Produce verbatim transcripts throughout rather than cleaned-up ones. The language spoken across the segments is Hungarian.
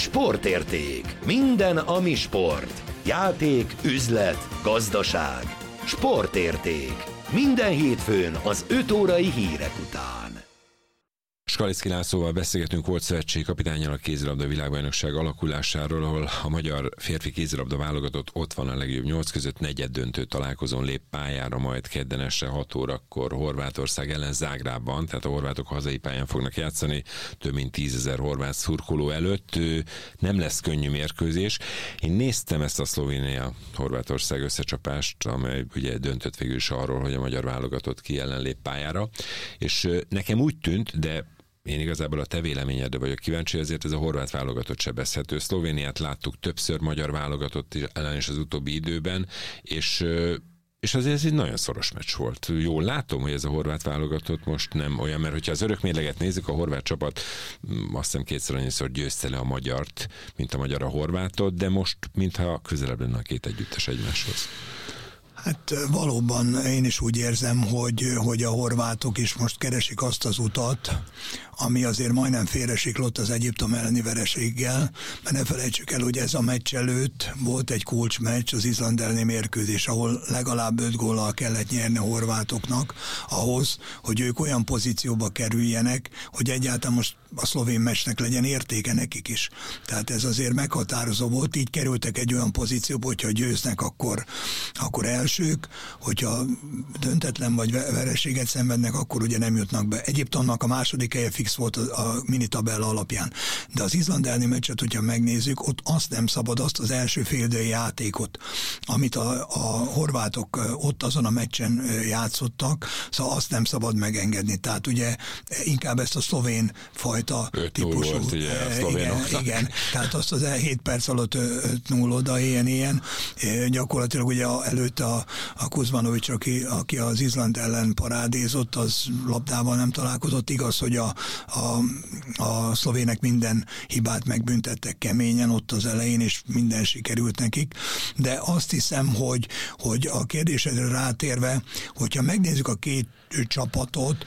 Sportérték. Minden, ami sport. Játék, üzlet, gazdaság. Sportérték. Minden hétfőn az öt órai hírek után. Skaliczky Lászlóval beszélgetünk, volt szövetségi kapitánnyal a kézilabda világbajnokság alakulásáról, ahol a magyar férfi kézilabda válogatott ott van a legjobb nyolc között, negyed döntő találkozón lép pályára, majd kedden este hat órakor Horvátország ellen Zágrábban, tehát a horvátok hazai pályán fognak játszani, több mint tízezer horvát szurkoló előtt. Nem lesz könnyű mérkőzés. Én néztem ezt a Szlovénia-Horvátország összecsapást, amely ugye döntött végül is arról, hogy a magyar válogatott ki ellen lép pályára, és nekem úgy tűnt, de én igazából a te véleményedre vagyok kíváncsi, ezért ez a horvát válogatott sebezhető. Szlovéniát láttuk többször, magyar válogatott ellen is az utóbbi időben, és, és azért ez egy nagyon szoros meccs volt. Jól látom, hogy ez a horvát válogatott most nem olyan, mert hogyha az örök mérleget nézzük, a horvát csapat azt hiszem kétszer annyiszor győzte le a magyart, mint a magyar a horvátot, de most mintha közelebb lenne a két együttes egymáshoz. Hát valóban én is úgy érzem, hogy, hogy a horvátok is most keresik azt az utat, ami azért majdnem félresiklott az Egyiptom elleni vereséggel, mert ne felejtsük el, hogy ez a meccs előtt volt egy kulcsmeccs, az Izland elleni mérkőzés, ahol legalább öt góllal kellett nyerni a horvátoknak ahhoz, hogy ők olyan pozícióba kerüljenek, hogy egyáltalán most a szlovén meccsnek legyen értéke nekik is. Tehát ez azért meghatározó volt, így kerültek egy olyan pozícióba, hogyha győznek, akkor, akkor elsők, hogyha döntetlen vagy vereséget szenvednek, akkor ugye nem jutnak be. Egyiptomnak a második helye fix volt a, a mini tabella alapján. De az Izland elleni meccset, hogyha megnézzük, ott azt nem szabad, azt az első féldői játékot, amit a, a horvátok ott azon a meccsen játszottak, szóval azt nem szabad megengedni. Tehát ugye inkább ezt a szlovén fajta típusú. Volt, ugye, igen, igen, tehát azt az hét perc alatt öt null oda, ilyen-ilyen. Gyakorlatilag ugye előtte a, a Kuzmanovics, aki, aki az Izland ellen parádézott, az labdával nem találkozott. Igaz, hogy a, a, a szlovének minden hibát megbüntettek keményen ott az elején, és minden sikerült nekik. De azt hiszem, hogy, hogy a kérdésedre rátérve, hogyha megnézzük a két csapatot,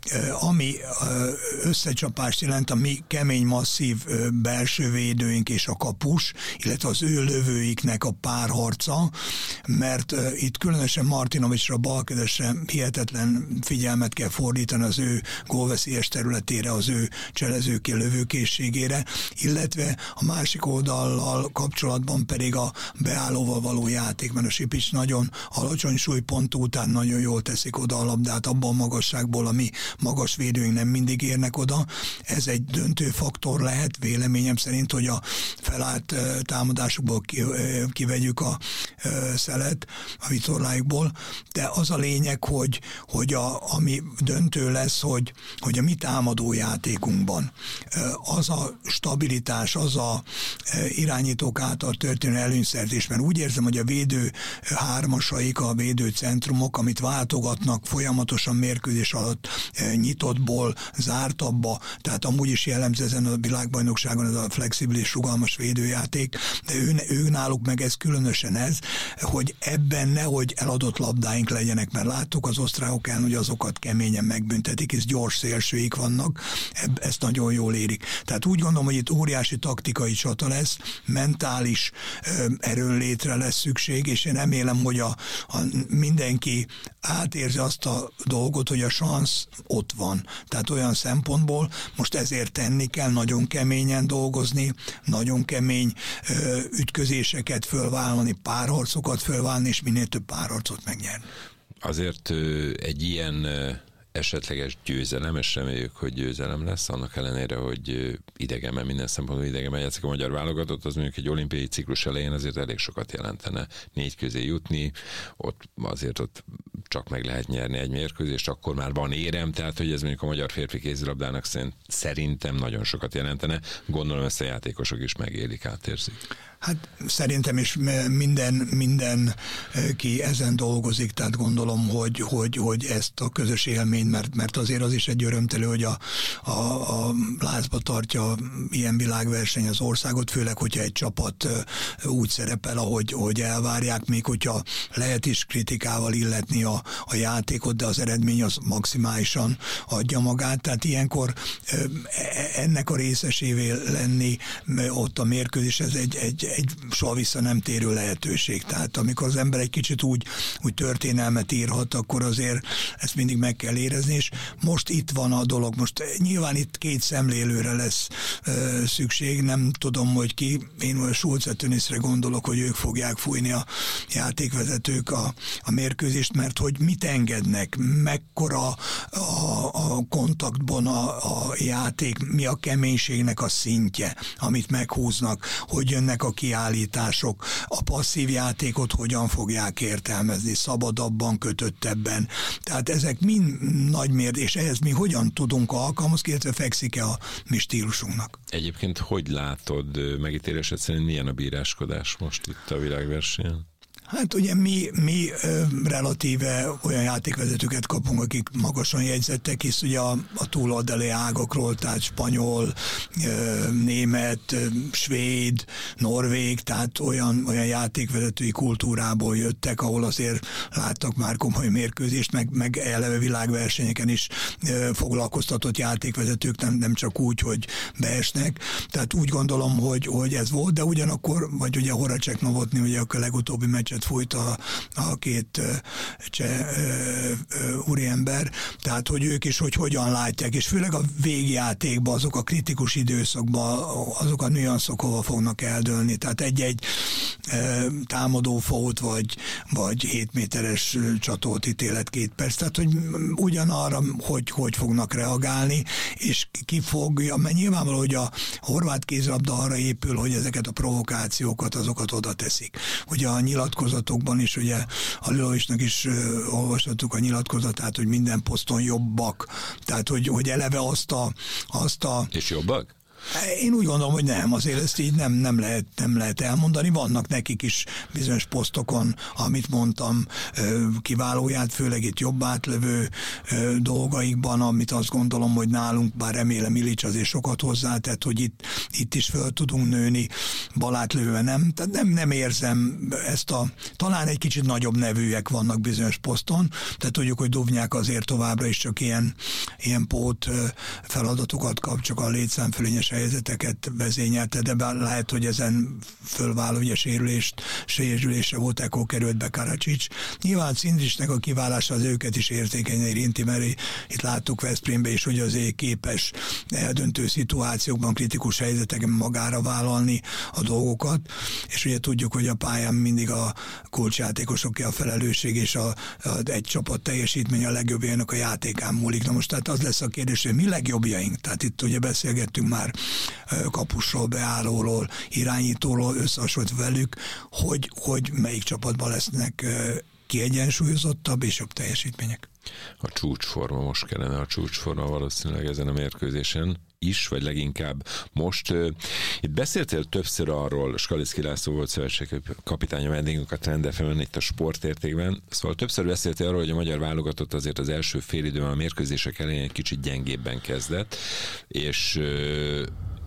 ami összecsapást jelent a mi kemény, masszív belső védőink és a kapus, illetve az ő lövőiknek a párharca, mert itt különösen Martinovicsra, Balkedesre hihetetlen figyelmet kell fordítani az ő gólveszélyes területére, az ő cselezőké, lövőkészségére, illetve a másik oldallal kapcsolatban pedig a beállóval való játék, mert a Sipics nagyon alacsony súlypontú után nagyon jól teszik oda a labdát, abban a magasságból, ami magas védőink nem mindig érnek oda. Ez egy döntő faktor lehet, véleményem szerint, hogy a felállt támadásukból kivegyük a szelet a vitorlájukból, de az a lényeg, hogy, hogy a, ami döntő lesz, hogy, hogy a mi támadó játékunkban az a stabilitás, az a irányítók által történő előnyszerzés, mert úgy érzem, hogy a védő hármasaik, a védő centrumok, amit váltogatnak folyamatosan mérkőzés alatt nyitottból zártabbba, tehát amúgy is jellemző ezen a világbajnokságon ez a flexibilis, rugalmas védőjáték, de ő, ő náluk meg ez különösen ez, hogy ebben nehogy eladott labdáink legyenek, mert láttuk az osztrákok ellen, hogy azokat keményen megbüntetik, és gyors szélsőik vannak, ebb, ezt nagyon jól érik. Tehát úgy gondolom, hogy itt óriási taktikai csata lesz, mentális ö, erőnlétre lesz szükség, és én remélem, hogy a, a mindenki átérzi azt a dolgot, hogy a szansz ott van. Tehát olyan szempontból most ezért tenni kell, nagyon keményen dolgozni, nagyon kemény ö, ütközéseket fölvállalni, párharcokat fölvállalni, és minél több párharcot megnyerni. Azért ö, egy ilyen ö, esetleges győzelem, és reméljük, hogy győzelem lesz, annak ellenére, hogy idegen, mert minden szempontból idegen játszik a magyar válogatott, az mondjuk egy olimpiai ciklus elején azért elég sokat jelentene négy közé jutni, ott azért ott csak meg lehet nyerni egy mérkőzést, akkor már van érem, tehát hogy ez mondjuk a magyar férfi kézilabdának szerintem nagyon sokat jelentene. Gondolom ezt a játékosok is megélik, átérzik. Hát szerintem is minden, minden ki ezen dolgozik, tehát gondolom, hogy, hogy, hogy ezt a közös élményt eredményt, mert, mert azért az is egy örömtelő, hogy a, a, a lázba tartja ilyen világverseny az országot, főleg, hogyha egy csapat úgy szerepel, ahogy, ahogy elvárják, még hogyha lehet is kritikával illetni a, a játékot, de az eredmény az maximálisan adja magát, tehát ilyenkor ennek a részesévé lenni ott a mérkőzés, ez egy, egy, egy soha vissza nem térő lehetőség. Tehát amikor az ember egy kicsit úgy, úgy történelmet írhat, akkor azért ezt mindig meg kell érezni, és most itt van a dolog. Most nyilván itt két szemlélőre lesz ö, szükség, nem tudom, hogy ki, én a Schulze-Töniszre gondolok, hogy ők fogják fújni a játékvezetők a, a mérkőzést, mert hogy mit engednek, mekkora a, a kontaktban a, a játék, mi a keménységnek a szintje, amit meghúznak, hogy jönnek a kiállítások, a passzív játékot hogyan fogják értelmezni, szabadabban, kötöttebben. Tehát ezek mind nagy mérd, és ehhez mi hogyan tudunk alkalmazni, illetve fekszik-e a mi stílusunknak. Egyébként hogy látod, megítélésed szerint milyen a bíráskodás most itt a világversenyen? Hát ugye mi, mi ö, relatíve olyan játékvezetőket kapunk, akik magasan jegyzettek, hisz ugye a, a túloldali ágokról, tehát spanyol, ö, német, ö, svéd, norvég, tehát olyan, olyan játékvezetői kultúrából jöttek, ahol azért láttak már komoly mérkőzést, meg, meg eleve világversenyeken is ö, foglalkoztatott játékvezetők, nem, nem csak úgy, hogy beesnek. Tehát úgy gondolom, hogy, hogy ez volt, de ugyanakkor, vagy ugye Horacek Novotny, ugye a legutóbbi meccset fújt a, a két cseh úriember, tehát hogy ők is, hogy hogyan látják, és főleg a végjátékban, azok a kritikus időszakban, azok a nüanszok hova fognak eldőlni, tehát egy-egy e, támadó fót, vagy, vagy hét méteres csatolt ítélet két perc, tehát hogy ugyanarra, hogy, hogy fognak reagálni, és ki fogja, mert nyilvánvaló, hogy a horvát kézilabda arra épül, hogy ezeket a provokációkat, azokat oda teszik. Ugye a nyilatkozatokban is, ugye a Lilovicsnak is uh, olvashattuk a nyilatkozatát, hogy minden poszton jobbak, tehát hogy, hogy eleve azt a, azt a... És jobbak? Én úgy gondolom, hogy nem, azért ezt így nem, nem, lehet, nem lehet elmondani. Vannak nekik is bizonyos posztokon, amit mondtam, kiválóját, főleg itt jobb átlövő dolgaikban, amit azt gondolom, hogy nálunk, bár remélem Ilics azért sokat hozzátett, hogy itt, itt is föl tudunk nőni, balátlövően nem. Tehát nem, nem érzem ezt a, talán egy kicsit nagyobb nevűek vannak bizonyos poszton, tehát tudjuk, hogy Duvnyák azért továbbra is csak ilyen, ilyen pót feladatokat kap, csak a létszámfölényes helyzeteket vezényelte, de bár lehet, hogy ezen fölváló ugye sérülést, sérülésre volt, ekkor került be Karacsics. Nyilván Szindricsnek a kiválása az őket is érzékenyen érinti, mert itt láttuk Veszprémbe is, hogy azért képes eldöntő szituációkban, kritikus helyzetekben magára vállalni a dolgokat, és ugye tudjuk, hogy a pályán mindig a kulcsjátékosoké a felelősség, és a, a, egy csapat teljesítmény a legjobbjának a játékán múlik. Na most tehát az lesz a kérdés, hogy mi legjobbjaink? Tehát itt ugye beszélgettünk már kapusról, beállóról, irányítóról, összehasonlítva velük, hogy, hogy melyik csapatban lesznek kiegyensúlyozottabb és jobb teljesítmények. A csúcsforma, most kellene a csúcsforma valószínűleg ezen a mérkőzésen is, vagy leginkább most. Uh, itt beszéltél többször arról, Skaliszky László volt szövetségi kapitány, a vendégünk a Trend ef emen itt a sportértékben, szóval többször beszéltél arról, hogy a magyar válogatott azért az első fél időben a mérkőzések elején egy kicsit gyengébben kezdett, és uh,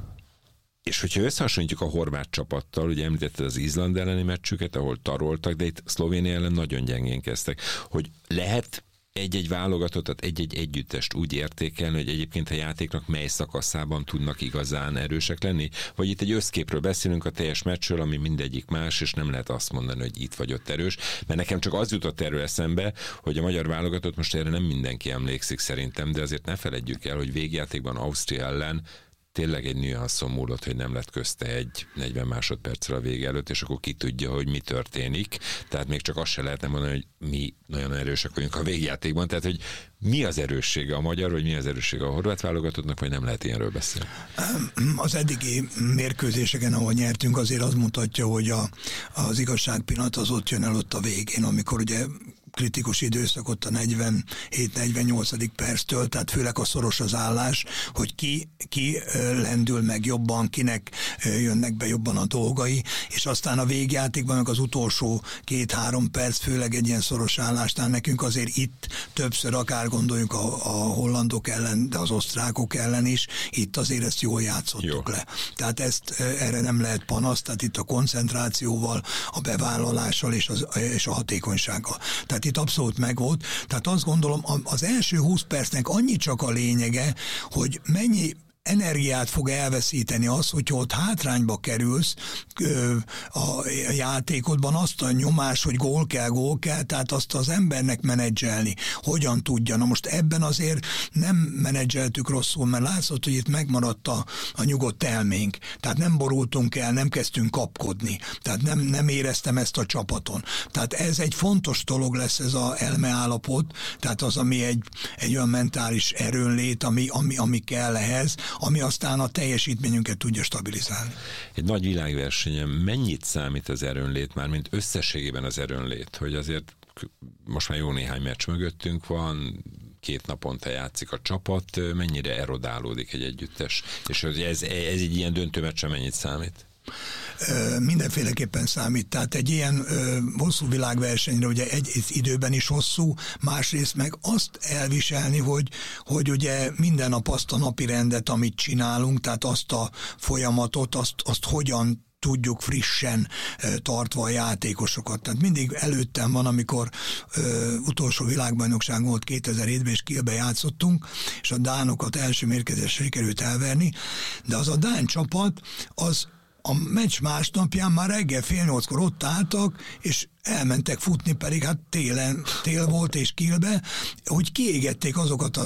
és hogyha összehasonlítjuk a horvát csapattal, ugye említetted az Izland elleni meccsüket, ahol taroltak, de itt Szlovénia ellen nagyon gyengén kezdtek, hogy lehet egy-egy válogatottat, egy-egy együttest úgy értékelni, hogy egyébként a játéknak mely szakaszában tudnak igazán erősek lenni? Vagy itt egy összképről beszélünk a teljes meccsről, ami mindegyik más, és nem lehet azt mondani, hogy itt vagy ott erős. Mert nekem csak az jutott erről eszembe, hogy a magyar válogatott, most erre nem mindenki emlékszik szerintem, de azért ne feledjük el, hogy végjátékban Ausztria ellen tényleg egy nüanszon múlott, hogy nem lett közte egy negyven másodperccel a vége előtt, és akkor ki tudja, hogy mi történik. Tehát még csak azt se lehetne mondani, hogy mi nagyon erősek vagyunk a végjátékban. Tehát, hogy mi az erőssége a magyar, vagy mi az erőssége a horvát válogatottnak, vagy nem lehet ilyenről beszélni? Az eddigi mérkőzéseken, ahol nyertünk, azért az mutatja, hogy a, az igazság pillanat az ott jön el ott a végén, amikor ugye kritikus időszak ott a negyvenhét negyvennyolcadik perctől, tehát főleg a szoros az állás, hogy ki, ki lendül meg jobban, kinek jönnek be jobban a dolgai, és aztán a végjátékban meg az utolsó két-három perc, főleg egy ilyen szoros állásnál nekünk azért itt többször akár gondoljuk a, a hollandok ellen, de az osztrákok ellen is, itt azért ezt jól játszottuk Jó. le. Tehát ezt erre nem lehet panasz, tehát itt a koncentrációval, a bevállalással és, az, és a hatékonysággal. Tehát itt abszolút megvolt. Tehát azt gondolom, az első húsz percnek annyi csak a lényege, hogy mennyi energiát fog elveszíteni az, hogyha ott hátrányba kerülsz a játékodban, azt a nyomás, hogy gól kell, gól kell, tehát azt az embernek menedzselni. Hogyan tudja? Na most ebben azért nem menedzseltük rosszul, mert látszott, hogy itt megmaradt a, a nyugodt elménk. Tehát nem borultunk el, nem kezdtünk kapkodni. Tehát nem, nem éreztem ezt a csapaton. Tehát ez egy fontos dolog lesz, ez az elmeállapot, tehát az, ami egy, egy olyan mentális erőnlét, ami, ami, ami kell ehhez, ami aztán a teljesítményünket tudja stabilizálni. Egy nagy világversenyen mennyit számít az erőnlét, már mint összességében az erőnlét, hogy azért most már jó néhány meccs mögöttünk van, két naponta játszik a csapat, mennyire erodálódik egy együttes, és ez, ez egy ilyen döntő meccsen mennyit számít? Mindenféleképpen számít. Tehát egy ilyen ö, hosszú világversenyre, ugye egy, egy időben is hosszú, másrészt meg azt elviselni, hogy, hogy ugye minden nap azt a napi rendet, amit csinálunk, tehát azt a folyamatot, azt, azt hogyan tudjuk frissen tartva a játékosokat. Tehát mindig előttem van, amikor ö, utolsó világbajnokság volt kétezer-hétben, és Kielbe játszottunk, és a dánokat első mérkőzésre sikerült elverni, de az a dán csapat, az a meccs másnapján már reggel fél nyolckor ott álltak, és elmentek futni, pedig hát télen, tél volt és Kielbe, hogy kiégették azokat a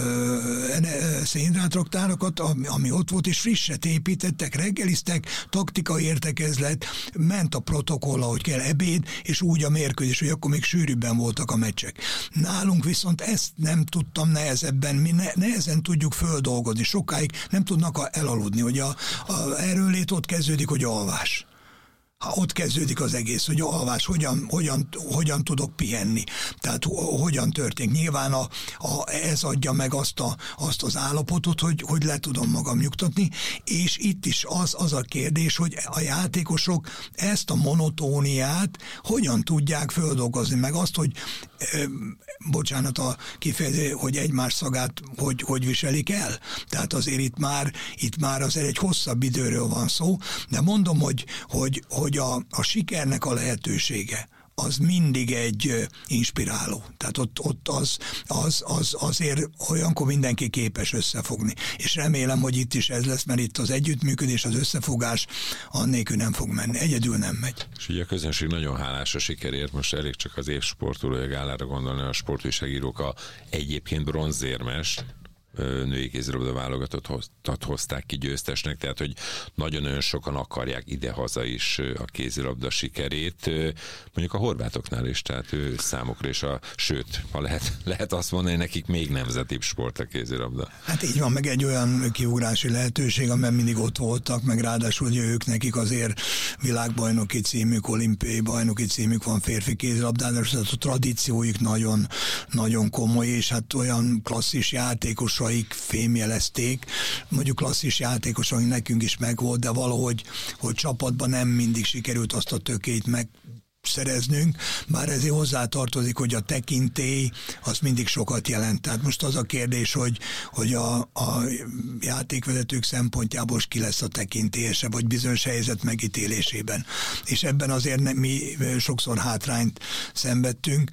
szénhidrátraktárakat, ami, ami ott volt, és frisset építettek, reggeliztek, taktikai értekezlet, ment a protokoll, ahogy kell, ebéd, és úgy a mérkőzés, hogy akkor még sűrűbben voltak a meccsek. Nálunk viszont ezt nem tudtam nehezebben, mi ne, nehezen tudjuk földolgozni, sokáig nem tudnak elaludni, hogy a, a erőnlét ott kezdődik, hogy alvás. Ha ott kezdődik az egész, hogy alvás, hogyan, hogyan, hogyan tudok pihenni, tehát hogyan történik. Nyilván a, a, ez adja meg azt, a, azt az állapotot, hogy, hogy le tudom magam nyugtatni, és itt is az, az a kérdés, hogy a játékosok ezt a monotóniát hogyan tudják földolgozni, meg azt, hogy e, bocsánat a kifejezés, hogy egymás szagát hogy, hogy viselik el. Tehát azért itt már, itt már azért egy hosszabb időről van szó, de mondom, hogy, hogy, hogy a, a sikernek a lehetősége az mindig egy inspiráló. Tehát ott, ott az, az, az azért olyankor mindenki képes összefogni. És remélem, hogy itt is ez lesz, mert itt az együttműködés, az összefogás annélkül nem fog menni. Egyedül nem megy. És ugye a közönség nagyon hálás a sikerért, most elég csak az év sportolója gálára gondolni, a sportújságírók a egyébként bronzérmes női kézilabda válogatottat hozták ki győztesnek, tehát hogy nagyon-nagyon sokan akarják idehaza is a kézilabda sikerét, mondjuk a horvátoknál is, tehát ő számukra is a, sőt, ha lehet, lehet azt mondani, nekik még nemzetibb sport a kézilabda. Hát így van, meg egy olyan kiugrási lehetőség, amiben mindig ott voltak, meg ráadásul hogy ők nekik azért világbajnoki címük, olimpiai bajnoki címük van férfi kézilabdában, tehát a tradícióik nagyon, nagyon komoly, és hát olyan klasszis játékos fémjelezték, mondjuk klasszis játékosok nekünk is megvolt, de valahogy hogy csapatban nem mindig sikerült azt a tökét megszereznünk, bár ezért hozzátartozik, hogy a tekintély az mindig sokat jelent. Tehát most az a kérdés, hogy, hogy a, a játékvezetők szempontjából ki lesz a tekintélyese, vagy bizonyos helyzet megítélésében. És ebben azért nem, mi sokszor hátrányt szenvedtünk,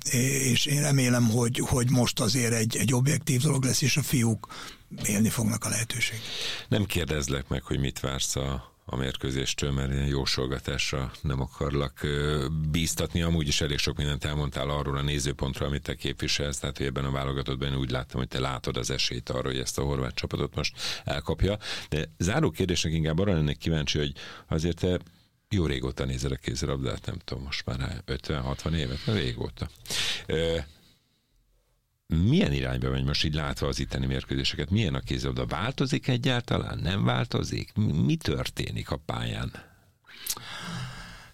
és én remélem, hogy, hogy most azért egy, egy objektív dolog lesz, és a fiúk élni fognak a lehetőség. Nem kérdezlek meg, hogy mit vársz a a mérkőzéstől, mert ilyen jósolgatásra nem akarlak bíztatni. Amúgy is elég sok mindent elmondtál arról a nézőpontról, amit te képviselsz, tehát hogy ebben a válogatottban én úgy láttam, hogy te látod az esélyt arra, hogy ezt a horvát csapatot most elkapja. De záró kérdésnek inkább arra lennék kíváncsi, hogy azért te jó régóta nézel a kézilabdát, nem tudom, most már ötven-hatvan évet, régóta. Milyen irányba megy most így látva az itteni mérkőzéseket? Milyen a kézilabda? Változik egyáltalán? Nem változik? Mi történik a pályán?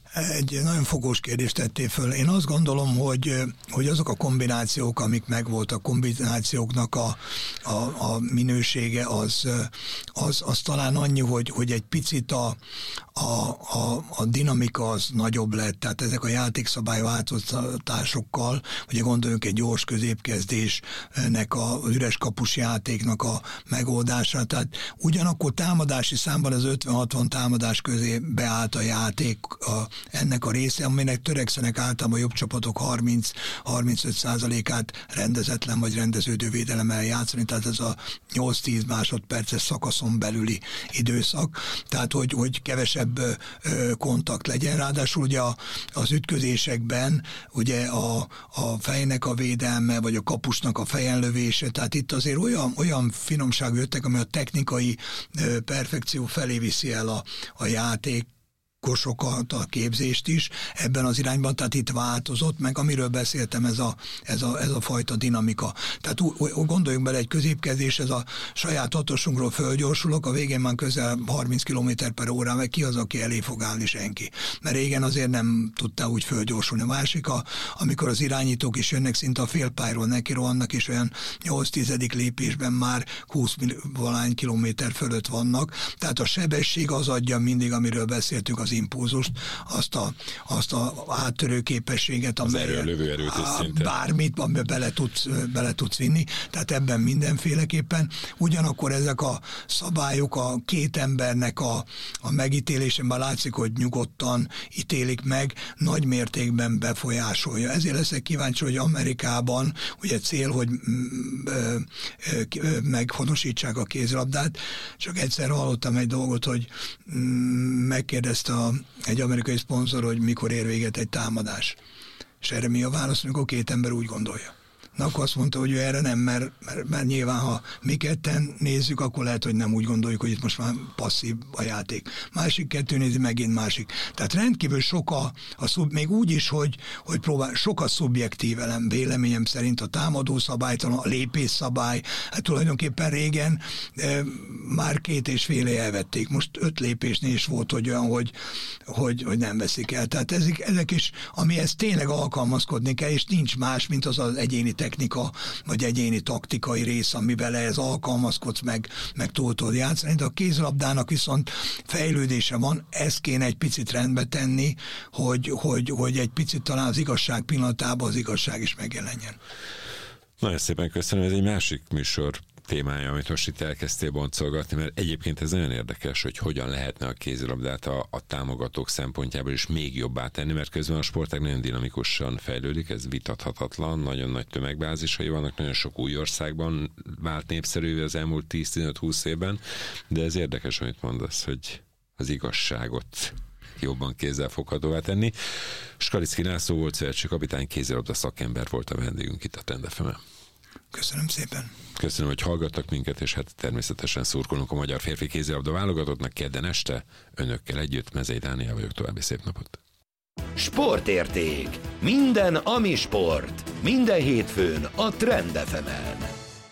Egy nagyon fogós kérdést tettél föl. Én azt gondolom, hogy, hogy azok a kombinációk, amik megvoltak, kombinációknak a, a, a minősége, az, az, az talán annyi, hogy, hogy egy picit a, a, a, a dinamika az nagyobb lett. Tehát ezek a játékszabály változtatásokkal, ugye gondoljunk egy gyors középkezdésnek, a üres kapus játéknak a megoldása. Tehát ugyanakkor támadási számban az ötven-hatvan támadás közé beállt a játék, a, ennek a része, aminek törekszenek általában a jobb csapatok harminc-harmincöt százalékát rendezetlen vagy rendeződő védelemmel játszani, tehát ez a nyolc-tíz másodperces szakaszon belüli időszak, tehát hogy, hogy kevesebb ö, ö, kontakt legyen. Ráadásul ugye a, az ütközésekben ugye a, a fejnek a védelme, vagy a kapusnak a fejen lövése, tehát itt azért olyan, olyan finomság jöttek, ami a technikai ö, perfekció felé viszi el a, a játék kosokat, a képzést is ebben az irányban, tehát itt változott, meg amiről beszéltem, ez a, ez a, ez a fajta dinamika. Tehát gondoljunk bele, egy középkezdés, ez a saját hatosunkról fölgyorsulok, a végén már közel harminc kilométer per órán, meg ki az, aki elé fog állni? Senki. Mert régen azért nem tudta úgy fölgyorsulni. A másik, a, amikor az irányítók is jönnek, szinte a félpályról neki rohannak, és olyan nyolc tizedik lépésben már húsz valány kilométer fölött vannak. Tehát a sebesség az adja mindig, amiről beszéltünk, az impulzust, azt a, azt a áttörő képességet, az erő, lövő erőt is szinte. Bármit, amiben bele tudsz, bele tudsz vinni, tehát ebben mindenféleképpen. Ugyanakkor ezek a szabályok a két embernek a, a megítélésében látszik, hogy nyugodtan ítélik meg, nagy mértékben befolyásolja. Ezért leszek kíváncsi, hogy Amerikában ugye cél, hogy ö, ö, ö, meghonosítsák a kézilabdát. Csak egyszer hallottam egy dolgot, hogy megkérdezte a, egy amerikai szponzor, hogy mikor ér véget egy támadás. És erre mi a válasz, amikor két ember úgy gondolja. Na, akkor azt mondta, hogy ő erre nem, mert, mert, mert nyilván, ha mi ketten nézzük, akkor lehet, hogy nem úgy gondoljuk, hogy itt most már passzív a játék. Másik kettő nézi, megint másik. Tehát rendkívül sok a, a szub, még úgy is, hogy, hogy próbál, sok a szubjektív elem, véleményem szerint a támadó szabálytalan, a lépés szabály, hát tulajdonképpen régen e, már két és fél éve elvették. Most öt lépésnél is volt, hogy olyan, hogy, hogy, hogy nem veszik el. Tehát ezek, ezek is, amihez tényleg alkalmazkodni kell, és nincs más, mint az az egyéni technika, vagy egyéni taktikai rész, amivel ehhez alkalmazkodsz, meg, meg túl tudod játszani, de a kézilabdának viszont fejlődése van, ezt kéne egy picit rendbe tenni, hogy, hogy, hogy egy picit talán az igazság pillanatában az igazság is megjelenjen. Nagyon szépen köszönöm, ez egy másik műsor témája, amit most itt elkezdtél boncolgatni, mert egyébként ez nagyon érdekes, hogy hogyan lehetne a kézilabdát a, a támogatók szempontjából is még jobbá tenni, mert közben a sportág nagyon dinamikusan fejlődik, ez vitathatatlan, nagyon nagy tömegbázisai vannak, nagyon sok új országban vált népszerűvé az elmúlt tíz-tizenöt-húsz évben, de ez érdekes, amit mondasz, hogy az igazságot jobban kézzelfoghatóvá tenni. Skaliczky László volt szövetségkapitány, kézilabda szakember volt a vendégünk itt a Trend ef emen. Köszönöm szépen. Köszönöm, hogy hallgattak minket, és hát természetesen szurkolunk a magyar férfi kézilabda válogatottnak kedden este. Önökkel együtt Mezei Dániel vagyok, további szép napot. Sportérték. Minden, ami sport. Minden hétfőn a Trend ef emen.